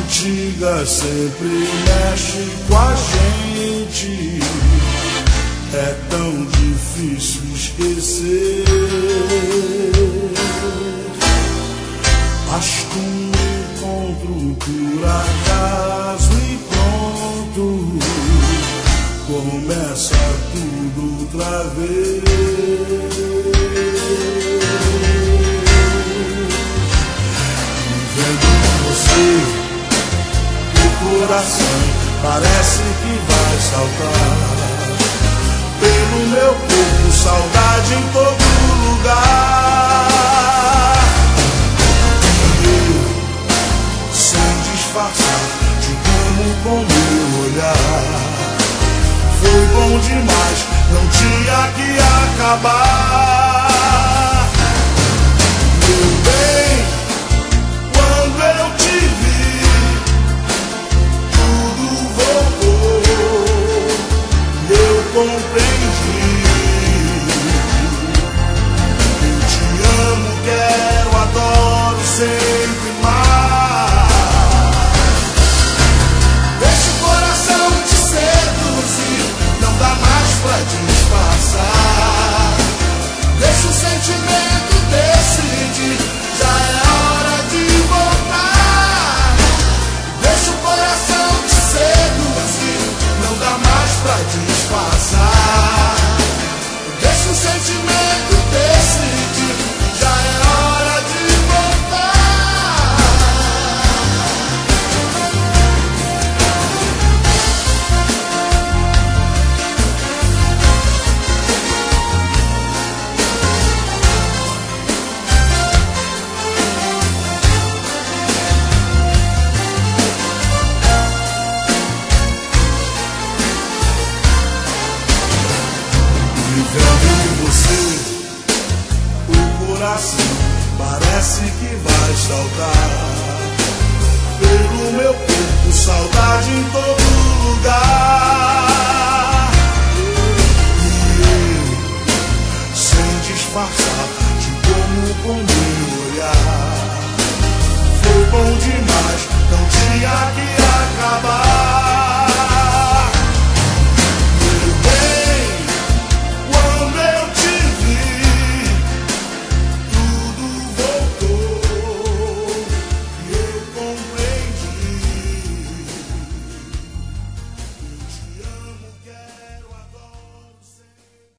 antiga sempre mexe com a gente. É tão difícil esquecer, mas com um encontro por acaso e pronto, começa tudo outra vez. Vendo você, o coração parece que vai saltar. Pelo meu corpo, saudade em todo lugar. E eu, sem disfarçar, te amo com meu olhar. Foi bom demais, não tinha que acabar.